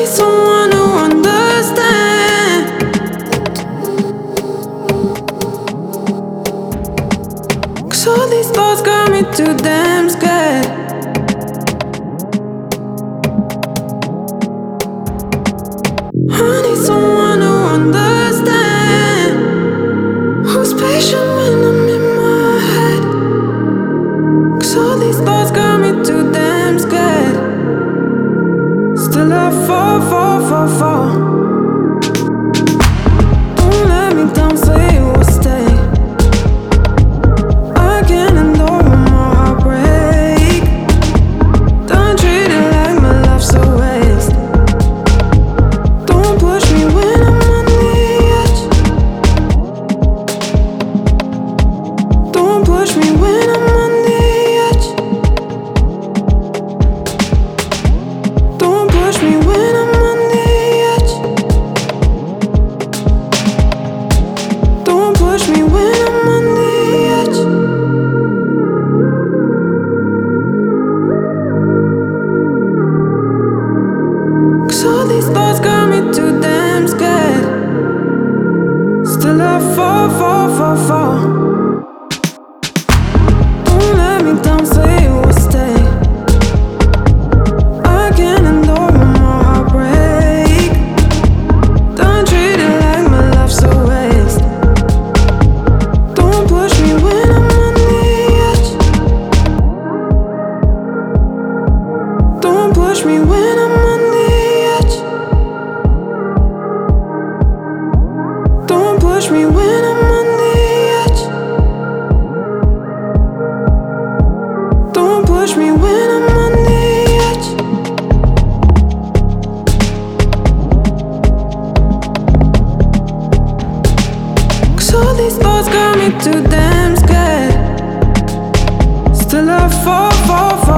someone who understands. 'Cause all these thoughts got me too damn scared. I need someone who understands, who's patient when I'm in my head. 'Cause all these thoughts got me too damn scared. Still I fall. Don't let me down, say you will stay. I can't endure one more heartbreak. Don't treat it like my life's a waste. Don't push me when I'm on the edge. Don't push me when I'm on the edge. Don't push me when I'm on the edge. Don't push me when I'm on the edge. 'Cause all these thoughts got me too damn scared. Still I fall. Don't let me down, say you will stay. I can't endure one more heartbreak. Don't treat it like my life's a waste. Don't push me when I'm on the edge. Don't push me when I'm on the edge. Don't push me when I'm on the edge. Don't push me when I'm on the edge. 'Cause all these thoughts got me too damn scared. Still I fall.